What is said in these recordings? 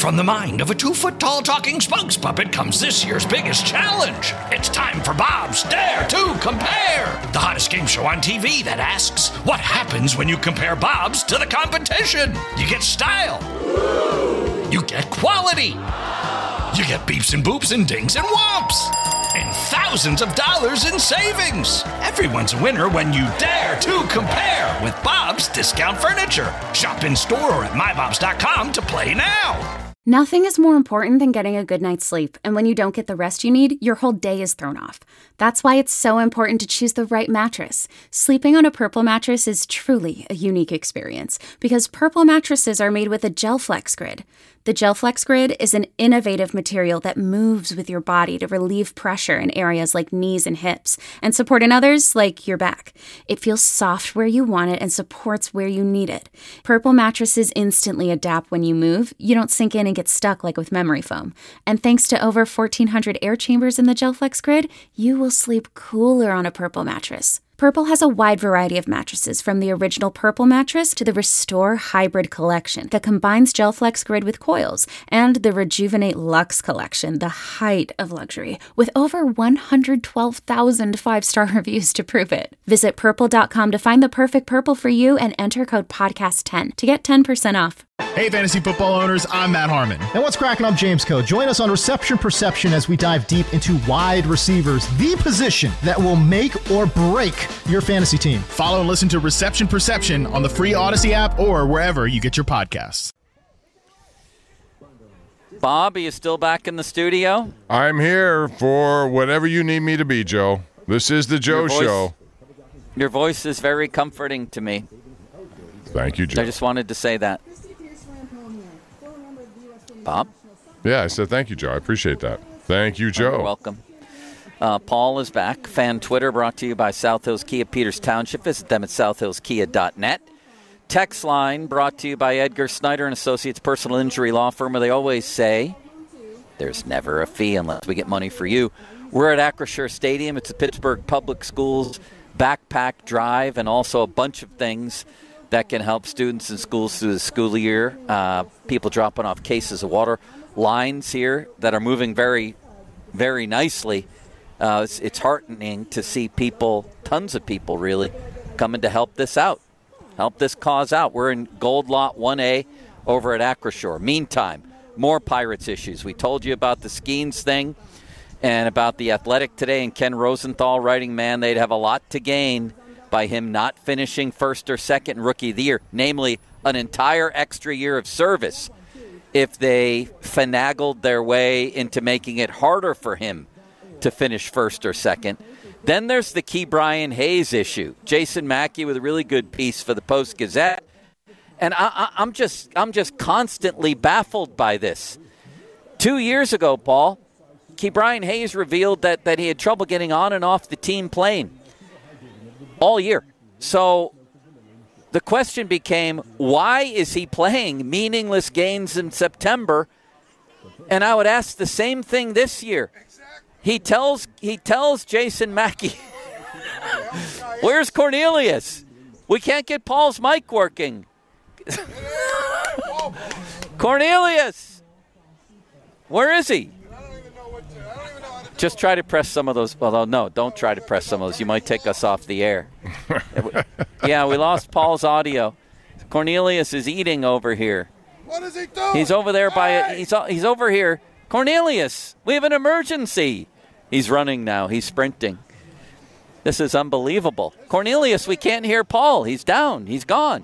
From the mind of a 2-foot-tall talking spokes puppet comes this year's biggest challenge. It's time for Bob's Dare to Compare, the hottest game show on TV that asks, what happens when you compare Bob's to the competition? You get style. You get quality. You get beeps and boops and dings and whomps. And thousands of dollars in savings. Everyone's a winner when you dare to compare with Bob's Discount Furniture. Shop in store or at mybobs.com to play now. Nothing is more important than getting a good night's sleep, and when you don't get the rest you need, your whole day is thrown off. That's why it's so important to choose the right mattress. Sleeping on a Purple mattress is truly a unique experience, because Purple mattresses are made with a GelFlex Grid. The GelFlex Grid is an innovative material that moves with your body to relieve pressure in areas like knees and hips, and support in others like your back. It feels soft where you want it and supports where you need it. Purple mattresses instantly adapt when you move. You don't sink in and get stuck like with memory foam. And thanks to over 1,400 air chambers in the GelFlex Grid, you will sleep cooler on a Purple mattress. Purple has a wide variety of mattresses, from the original Purple mattress to the Restore Hybrid collection that combines GelFlex Grid with coils, and the Rejuvenate Luxe collection, the height of luxury, with over 112,000 five-star reviews to prove it. Visit purple.com to find the perfect Purple for you and enter code podcast10 to get 10% off. Hey, fantasy football owners, I'm Matt Harmon. And what's cracking? I'm James Coe. Join us on Reception Perception as we dive deep into wide receivers, the position that will make or break your fantasy team. Follow and listen to Reception Perception on the free Odyssey app or wherever you get your podcasts. Bob, are you still back in the studio? I'm here for whatever you need me to be, Joe. This is the Joe Show. Your voice is very comforting to me. Thank you, Joe. I just wanted to say that. Bob? Yeah, I said thank you, Joe. I appreciate that. Thank you, Joe. You're welcome. Paul is back. Fan Twitter brought to you by South Hills Kia, Peters Township. Visit them at southhillskia.net. Text line brought to you by Edgar Snyder and Associates Personal Injury Law Firm, where they always say there's never a fee unless we get money for you. We're at Acrisure Stadium. It's the Pittsburgh Public Schools backpack drive, and also a bunch of things that can help students in schools through the school year. People dropping off cases of water. Lines here that are moving very, very nicely. It's heartening to see people, tons of people really, coming to help this out, help this cause out. We're in Gold Lot 1A over at Acrisure. Meantime, more Pirates issues. We told you about the Skeens thing and about the Athletic today, and Ken Rosenthal writing, man, they'd have a lot to gain by him not finishing first or second Rookie of the Year, namely an entire extra year of service, if they finagled their way into making it harder for him to finish first or second. Then there's the Ke'Bryan Hayes issue. Jason Mackey with a really good piece for the Post-Gazette. And I'm just constantly baffled by this. 2 years ago, Paul, Ke'Bryan Hayes revealed that he had trouble getting on and off the team plane all year. So the question became, why is he playing meaningless games in September? And I would ask the same thing this year. He tells Jason Mackey, where's Cornelius? We can't get Paul's mic working. Cornelius, where is he? Just try to press some of those. Well, no, don't try to press some of those. You might take us off the air. Yeah, we lost Paul's audio. Cornelius is eating over here. What is he doing? He's over there he's over here. Cornelius, we have an emergency. He's running now. He's sprinting. This is unbelievable. Cornelius, we can't hear Paul. He's down. He's gone.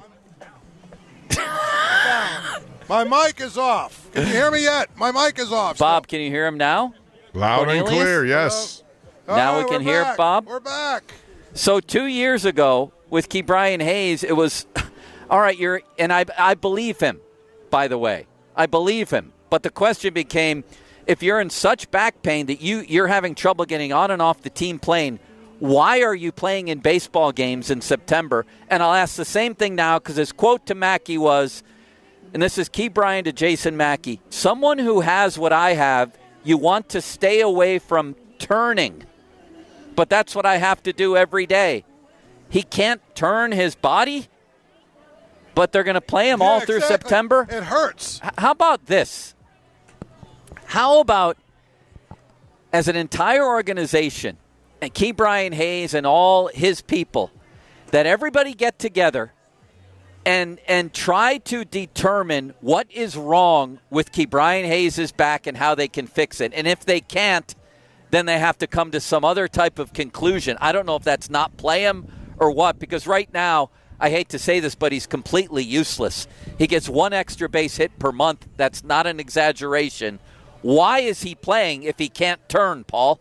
My mic is off. Can you hear me yet? My mic is off. Bob, can you hear him now? Loud Cornelius? and clear, yes. Now we can hear Bob? We're back. So 2 years ago with Ke'Bryan Hayes, it was, all right, I believe him, by the way. I believe him. But the question became, if you're in such back pain that you're having trouble getting on and off the team plane, why are you playing in baseball games in September? And I'll ask the same thing now, because his quote to Mackey was, and this is Ke'Bryan to Jason Mackey, someone who has what I have, you want to stay away from turning. But that's what I have to do every day. He can't turn his body, but they're going to play him all through exactly. September. It hurts. How about this? How about as an entire organization, and Ke'Bryan Hayes and all his people, that everybody get together and try to determine what is wrong with Ke'Bryan Hayes' back and how they can fix it. And if they can't, then they have to come to some other type of conclusion. I don't know if that's not play him or what, because right now, I hate to say this, but he's completely useless. He gets one extra base hit per month. That's not an exaggeration. Why is he playing if he can't turn, Paul?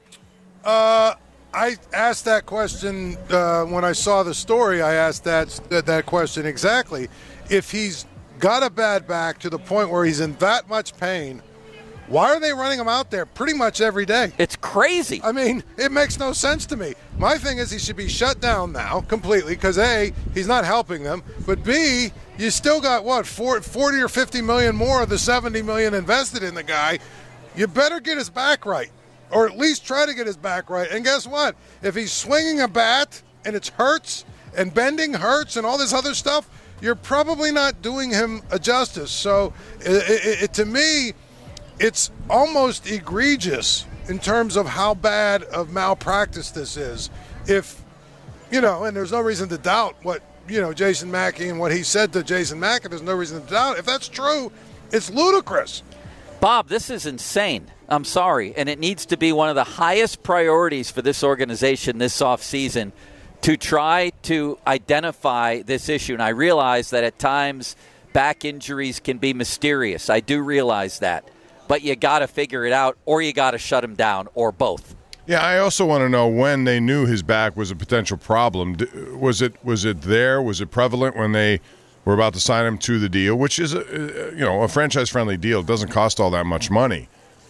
I asked that question when I saw the story. I asked that question exactly. If he's got a bad back to the point where he's in that much pain, why are they running him out there pretty much every day? It's crazy. I mean, it makes no sense to me. My thing is he should be shut down now completely because, A, he's not helping them, but B, you still got, 40 or 50 million more of the 70 million invested in the guy. You better get his back right, or at least try to get his back right. And guess what? If he's swinging a bat and it hurts and bending hurts and all this other stuff, you're probably not doing him a justice. So to me, it's almost egregious in terms of how bad of malpractice this is. If, and there's no reason to doubt what, Jason Mackey and what he said to Jason Mackey, there's no reason to doubt. If that's true, it's ludicrous. Bob, this is insane. I'm sorry. And it needs to be one of the highest priorities for this organization this offseason to try to identify this issue. And I realize that at times back injuries can be mysterious. I do realize that. But you got to figure it out, or you got to shut him down, or both. Yeah, I also want to know when they knew his back was a potential problem. Was it there? Was it prevalent when they were about to sign him to the deal, which is a franchise-friendly deal? It doesn't cost all that much money.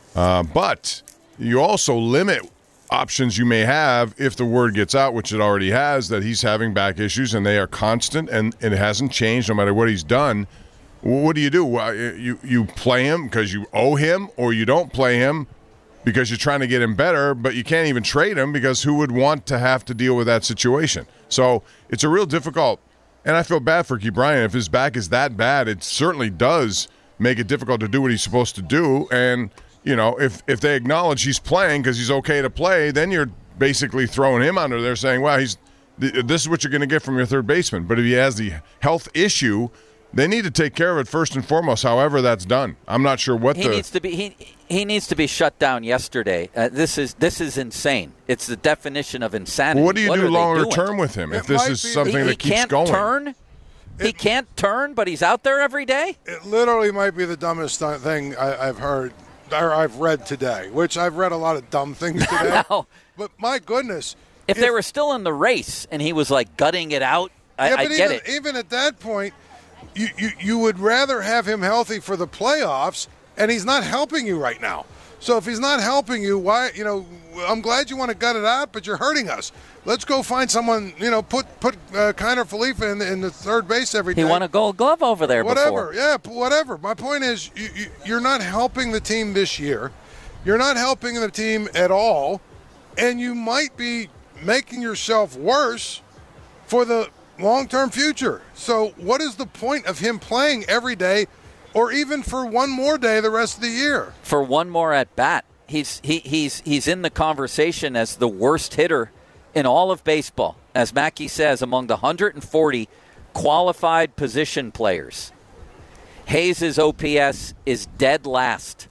But you also limit options you may have if the word gets out, which it already has, that he's having back issues, and they are constant, and it hasn't changed no matter what he's done. What do? You play him because you owe him, or you don't play him because you're trying to get him better, but you can't even trade him because who would want to have to deal with that situation? So it's a real difficult, and I feel bad for Ke'Bryan. If his back is that bad, it certainly does make it difficult to do what he's supposed to do. And, if they acknowledge he's playing because he's okay to play, then you're basically throwing him under there saying, well, this is what you're going to get from your third baseman. But if he has the health issue, they need to take care of it first and foremost, however that's done. I'm not sure what needs to be. He needs to be shut down yesterday. This is insane. It's the definition of insanity. Well, what do you do longer term with him if this is something that keeps going? He can't turn, but he's out there every day? It literally might be the dumbest thing I've heard or I've read today, which I've read a lot of dumb things today. But my goodness. If they were still in the race and he was like gutting it out, I get it. Even at that point, you would rather have him healthy for the playoffs, and he's not helping you right now. So if he's not helping you, why? I'm glad you want to gut it out, but you're hurting us. Let's go find someone. Put Kiner Falefa in the third base every day. He won a Gold Glove over there. Whatever, before. Yeah, whatever. My point is, you're not helping the team this year. You're not helping the team at all, and you might be making yourself worse for the long-term future. So what is the point of him playing every day or even for one more day the rest of the year? For one more at bat. He's in the conversation as the worst hitter in all of baseball. As Mackey says, among the 140 qualified position players, Hayes' OPS is dead last.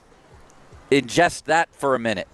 Ingest that for a minute.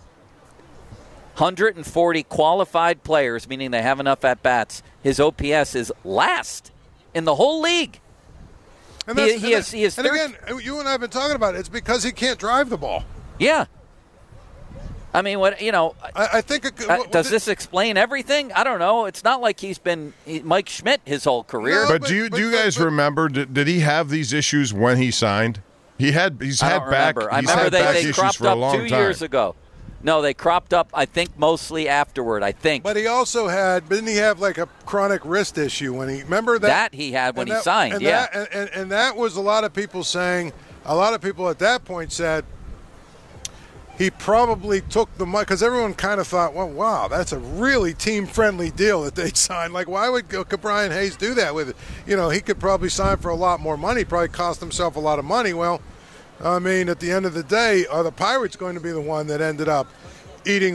140 qualified players, meaning they have enough at-bats. His OPS is last in the whole league. And again, you and I have been talking about it. It's because he can't drive the ball. Yeah. I mean, I think does this explain everything? I don't know. It's not like he's been Mike Schmidt his whole career. No, but do you guys remember? Did he have these issues when he signed? He's had back they issues cropped for a up long 2 time. years ago. No, they cropped up, I think, mostly afterward, But he also didn't he have like a chronic wrist issue when he, remember that? That he had when he signed, and that was a lot of people saying, a lot of people at that point said he probably took the money, because everyone kind of thought, well, wow, that's a really team-friendly deal that they signed. Like, why would Ke'Bryan Hayes do that with it? He could probably sign for a lot more money, probably cost himself a lot of money. Well, I mean, at the end of the day, are the Pirates going to be the one that ended up eating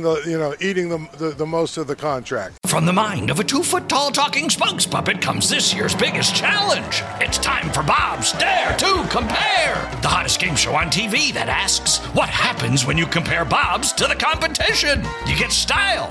the most of the contract? From the mind of a 2-foot-tall talking spokes puppet comes this year's biggest challenge. It's time for Bob's Dare to Compare, the hottest game show on TV that asks, what happens when you compare Bob's to the competition? You get style.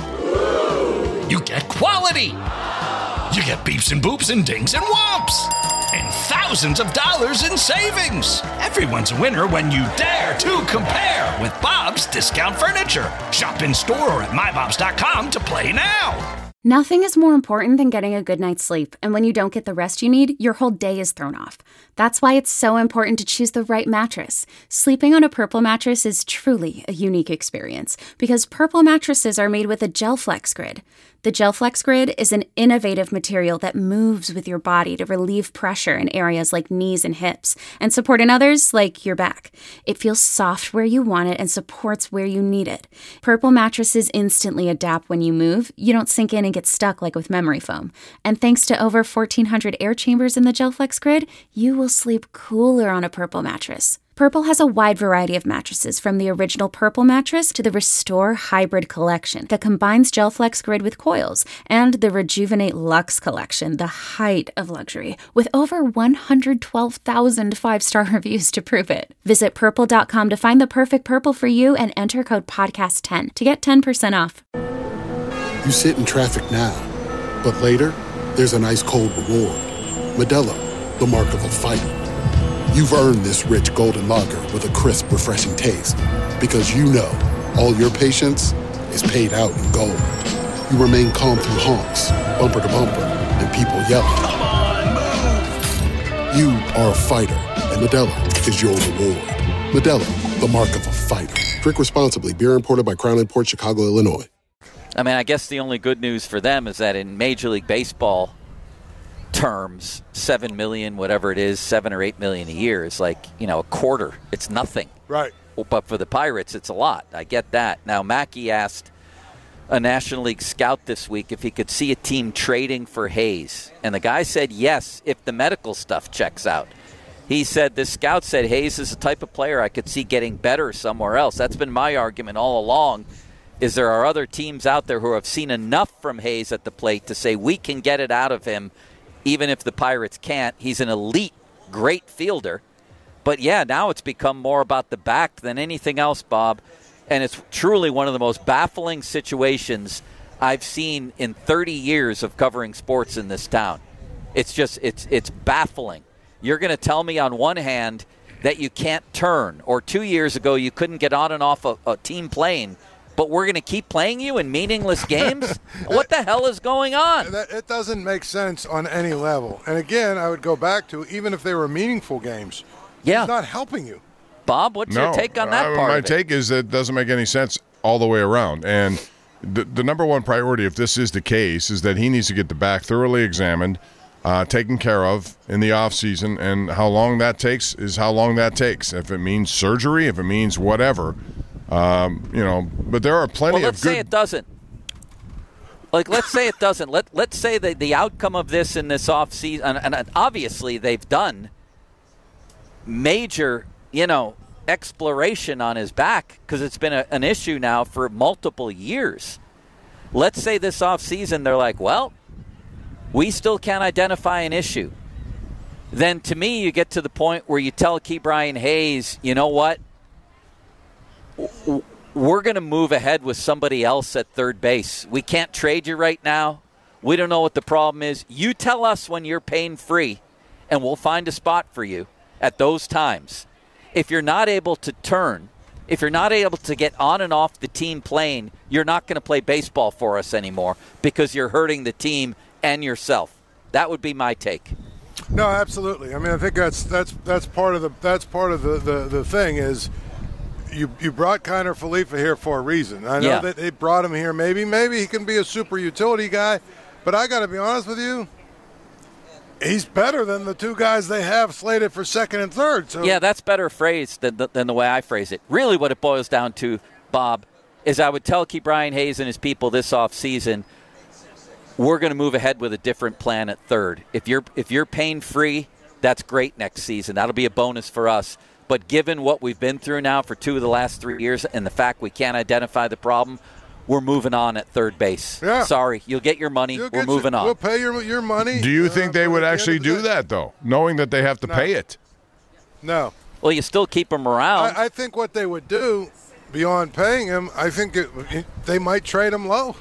You get quality. You get beeps and boops and dings and whomps. And thousands of dollars in savings. Everyone's a winner when you dare to compare with Bob's Discount Furniture. Shop in store or at mybobs.com to play now. Nothing is more important than getting a good night's sleep, and when you don't get the rest you need, your whole day is thrown off. That's why it's so important to choose the right mattress. Sleeping on a Purple mattress is truly a unique experience, because Purple mattresses are made with a GelFlex Grid. The GelFlex Grid is an innovative material that moves with your body to relieve pressure in areas like knees and hips, and support in others like your back. It feels soft where you want it and supports where you need it. Purple mattresses instantly adapt when you move. You don't sink in and get stuck like with memory foam. And thanks to over 1,400 air chambers in the GelFlex Grid, you will sleep cooler on a Purple mattress. Purple has a wide variety of mattresses, from the original Purple mattress to the Restore Hybrid collection that combines GelFlex Grid with coils, and the Rejuvenate Luxe collection, the height of luxury, with over 112,000 5-star reviews to prove it. Visit Purple.com to find the perfect Purple for you and enter code podcast10 to get 10% off. You sit in traffic now, but later, there's an ice-cold reward. Modelo, the mark of a fighter. You've earned this rich golden lager with a crisp, refreshing taste. Because you know, all your patience is paid out in gold. You remain calm through honks, bumper to bumper, and people yelling. Come on, move! You are a fighter, and Modelo is your reward. Modelo, the mark of a fighter. Drink responsibly. Beer imported by Crown Imports, Chicago, Illinois. I mean, I guess the only good news for them is that in Major League Baseball terms, $7 million, whatever it is, $7 or $8 million a year is like, a quarter. It's nothing. Right. But for the Pirates, it's a lot. I get that. Now, Mackey asked a National League scout this week if he could see a team trading for Hayes. And the guy said yes, if the medical stuff checks out. He said, this scout said Hayes is the type of player I could see getting better somewhere else. That's been my argument all along, is there are other teams out there who have seen enough from Hayes at the plate to say we can get it out of him even if the Pirates can't. He's an elite, great fielder. But, yeah, now it's become more about the back than anything else, Bob. And it's truly one of the most baffling situations I've seen in 30 years of covering sports in this town. It's just, it's baffling. You're going to tell me on one hand that you can't turn, or 2 years ago you couldn't get on and off a team plane, but we're going to keep playing you in meaningless games? What the hell is going on? It doesn't make sense on any level. And again, I would go back to, even if they were meaningful games, he's not helping you. Bob, what's your take on that part my of it? take is that it doesn't make any sense all the way around. And the number one priority, if this is the case, is that he needs to get the back thoroughly examined, taken care of in the offseason. And how long that takes is how long that takes. If it means surgery, if it means whatever. But there are plenty of good... Let's say it doesn't. Let's say it doesn't. Let's say that the outcome of this in this offseason, and obviously they've done major, exploration on his back because it's been an issue now for multiple years. Let's say this offseason they're like, well, we still can't identify an issue. Then to me, you get to the point where you tell Ke'Bryan Hayes, you know what? We're going to move ahead with somebody else at third base. We can't trade you right now. We don't know what the problem is. You tell us when you're pain-free, and we'll find a spot for you at those times. If you're not able to turn, if you're not able to get on and off the team plane, you're not going to play baseball for us anymore because you're hurting the team and yourself. That would be my take. No, absolutely. I mean, I think that's part of the thing is you brought Kiner Falefa here for a reason. I know that they brought him here. Maybe he can be a super utility guy, but I got to be honest with you. He's better than the two guys they have slated for second and third. So. Yeah, that's better phrased than the way I phrase it. Really what it boils down to, Bob, is I would tell Ke'Bryan Hayes and his people this offseason, we're going to move ahead with a different plan at third. If you're pain-free, that's great next season. That'll be a bonus for us. But given what we've been through now for 2 of the last 3 years and the fact we can't identify the problem, we're moving on at third base. Yeah. Sorry, you'll get your money. We're moving on. We'll pay your money. Do you think they would actually do that, though, knowing that they have to pay it? No. Well, you still keep them around. I think what they would do, beyond paying him, I think they might trade him low.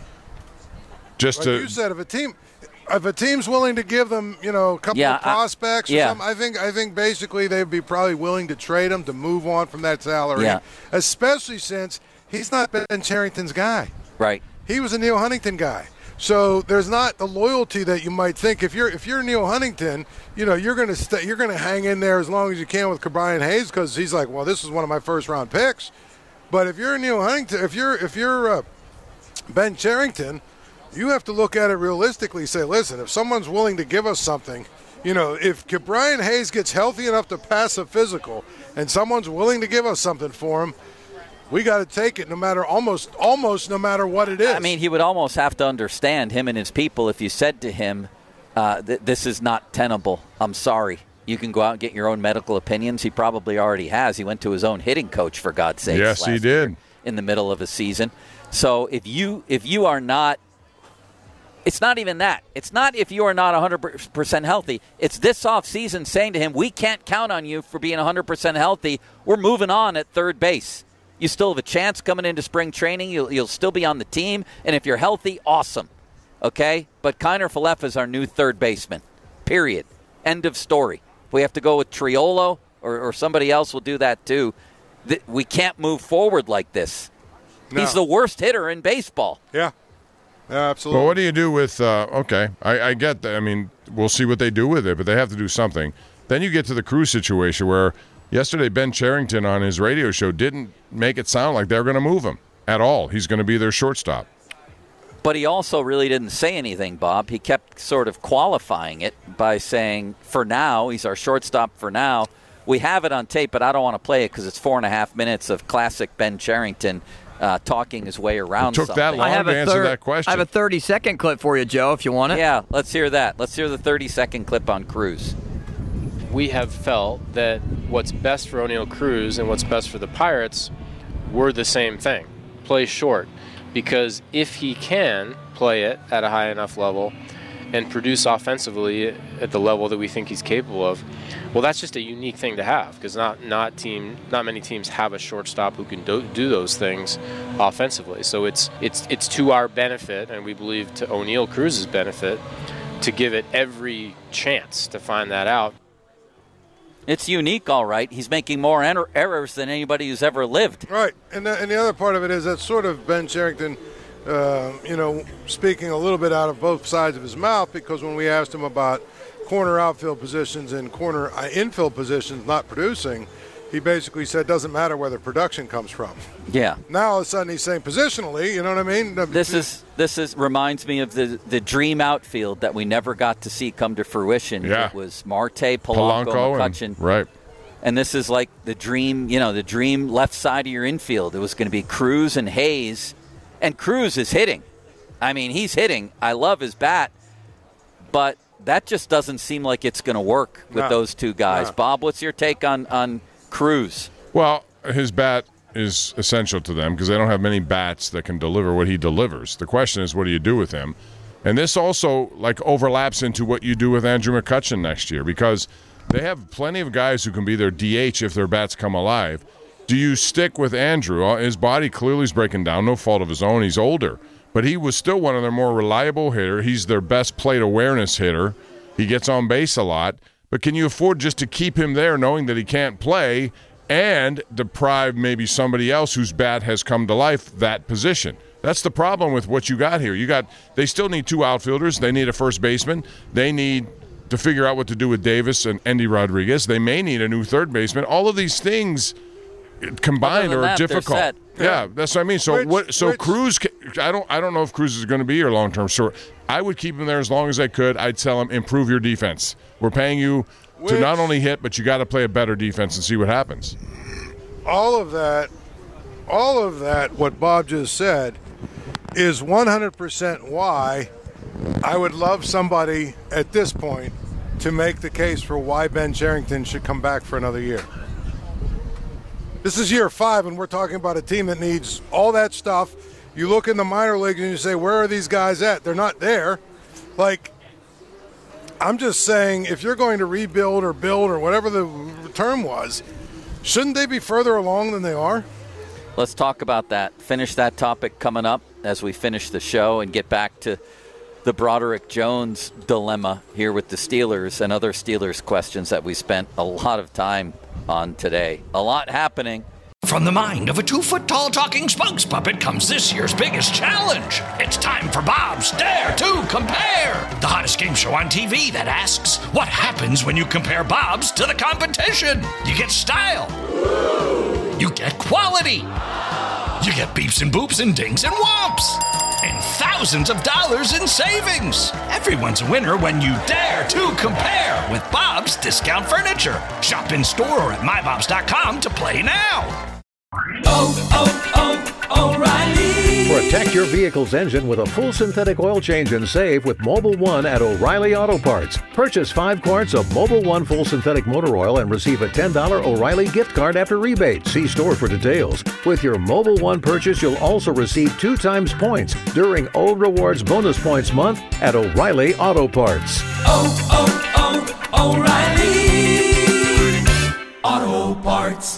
Just like you said, if a team's willing to give them, a couple of prospects or something, I think basically they'd be probably willing to trade him to move on from that salary. Yeah. Especially since he's not Ben Cherington's guy. Right. He was a Neil Huntington guy. So there's not the loyalty that you might think. If you're Neil Huntington, you're going to hang in there as long as you can with Ke'Bryan Hayes because he's like, well, this is one of my first round picks. But if you're Neil Huntington, if you're Ben Cherington, you have to look at it realistically. Say, listen, if someone's willing to give us something, if Ke'Bryan Hayes gets healthy enough to pass a physical, and someone's willing to give us something for him, we got to take it almost no matter what it is. I mean, he would almost have to understand, him and his people, if you said to him, this is not tenable. I'm sorry. You can go out and get your own medical opinions. He probably already has. He went to his own hitting coach, for God's sake. Yes, he did. In the middle of a season. So if you are not, it's not even that. It's not if you are not 100% healthy. It's this offseason saying to him, we can't count on you for being 100% healthy. We're moving on at third base. You still have a chance coming into spring training. You'll still be on the team. And if you're healthy, awesome. Okay? But Kiner Falefa is our new third baseman. Period. End of story. If we have to go with Triolo or somebody else, we'll do that too. We can't move forward like this. No. He's the worst hitter in baseball. Yeah. Absolutely. Well, what do you do with I get that. I mean, we'll see what they do with it, but they have to do something. Then you get to the Cruz situation where yesterday Ben Cherington on his radio show didn't make it sound like they're going to move him at all. He's going to be their shortstop. But he also really didn't say anything, Bob. He kept sort of qualifying it by saying, for now, he's our shortstop for now. We have it on tape, but I don't want to play it because it's 4.5 minutes of classic Ben Cherington talking his way around something. It took that long to answer that question. I have a 30-second clip for you, Joe, if you want it. Yeah, let's hear that. Let's hear the 30-second clip on Cruz. We have felt that what's best for O'Neal Cruz and what's best for the Pirates were the same thing. Play short. Because if he can play it at a high enough level and produce offensively at the level that we think he's capable of, well, that's just a unique thing to have because not many teams have a shortstop who can do those things offensively. So it's to our benefit, and we believe to O'Neal Cruz's benefit, to give it every chance to find that out. It's unique, all right. He's making more errors than anybody who's ever lived. Right, and the other part of it is that's sort of Ben Cherington, speaking a little bit out of both sides of his mouth, because when we asked him about corner outfield positions and corner infield positions not producing, he basically said it doesn't matter where the production comes from. Yeah. Now all of a sudden he's saying positionally, you know what I mean? This reminds me of the dream outfield that we never got to see come to fruition. Yeah. It was Marte, Polanco, McCutchen. Right. And this is like the dream left side of your infield. It was going to be Cruz and Hayes. And Cruz is hitting. I mean, he's hitting. I love his bat. But that just doesn't seem like it's going to work with those two guys. No. Bob, what's your take on Cruz? Well, his bat is essential to them because they don't have many bats that can deliver what he delivers. The question is, what do you do with him? And this also overlaps into what you do with Andrew McCutchen next year because they have plenty of guys who can be their DH if their bats come alive. Do you stick with Andrew? His body clearly is breaking down, no fault of his own. He's older. But he was still one of their more reliable hitters. He's their best plate awareness hitter. He gets on base a lot. But can you afford just to keep him there knowing that he can't play and deprive maybe somebody else whose bat has come to life that position? That's the problem with what you got here. They still need two outfielders. They need a first baseman. They need to figure out what to do with Davis and Endy Rodriguez. They may need a new third baseman. All of these things combined are difficult. Yeah, that's what I mean. So Cruz, I don't know if Cruz is going to be your long-term short. I would keep him there as long as I could. I'd tell him, improve your defense. We're paying you to not only hit, but you got to play a better defense and see what happens. All of that, what Bob just said, is 100% why I would love somebody at this point to make the case for why Ben Cherington should come back for another year. This is year 5, and we're talking about a team that needs all that stuff. You look in the minor leagues and you say, where are these guys at? They're not there. Like, I'm just saying, if you're going to rebuild or build or whatever the term was, shouldn't they be further along than they are? Let's talk about that. Finish that topic coming up as we finish the show and get back to the Broderick Jones dilemma here with the Steelers and other Steelers questions that we spent a lot of time on today. A lot happening. From the mind of a 2-foot-tall talking spokes puppet comes this year's biggest challenge. It's time for Bob's Dare to Compare, the hottest game show on TV that asks, what happens when you compare Bob's to the competition? You get style. You get quality. You get beeps and boops and dings and whomps. And thousands of dollars in savings. Everyone's a winner when you dare to compare with Bob's Discount Furniture. Shop in store or at mybobs.com to play now. O'Reilly. Protect your vehicle's engine with a full synthetic oil change and save with Mobil 1 at O'Reilly Auto Parts. Purchase 5 quarts of Mobil 1 full synthetic motor oil and receive a $10 O'Reilly gift card after rebate. See store for details. With your Mobil 1 purchase, you'll also receive 2 times points during O Rewards Bonus Points Month at O'Reilly Auto Parts. O'Reilly Auto Parts.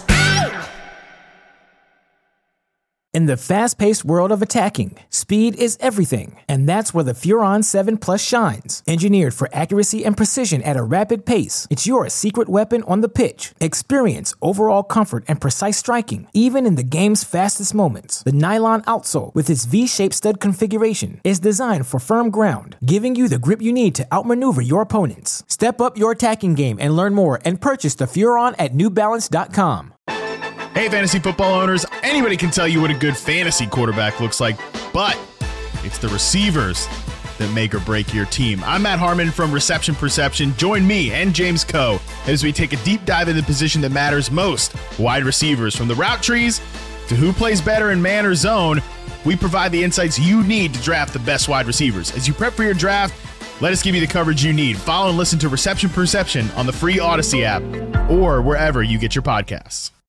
In the fast-paced world of attacking, speed is everything, and that's where the Furon 7 Plus shines. Engineered for accuracy and precision at a rapid pace, it's your secret weapon on the pitch. Experience overall comfort and precise striking, even in the game's fastest moments. The nylon outsole, with its V-shaped stud configuration, is designed for firm ground, giving you the grip you need to outmaneuver your opponents. Step up your attacking game and learn more and purchase the Furon at NewBalance.com. Hey, fantasy football owners, anybody can tell you what a good fantasy quarterback looks like, but it's the receivers that make or break your team. I'm Matt Harmon from Reception Perception. Join me and James Coe as we take a deep dive into the position that matters most, wide receivers. From the route trees to who plays better in man or zone, we provide the insights you need to draft the best wide receivers. As you prep for your draft, let us give you the coverage you need. Follow and listen to Reception Perception on the free Odyssey app or wherever you get your podcasts.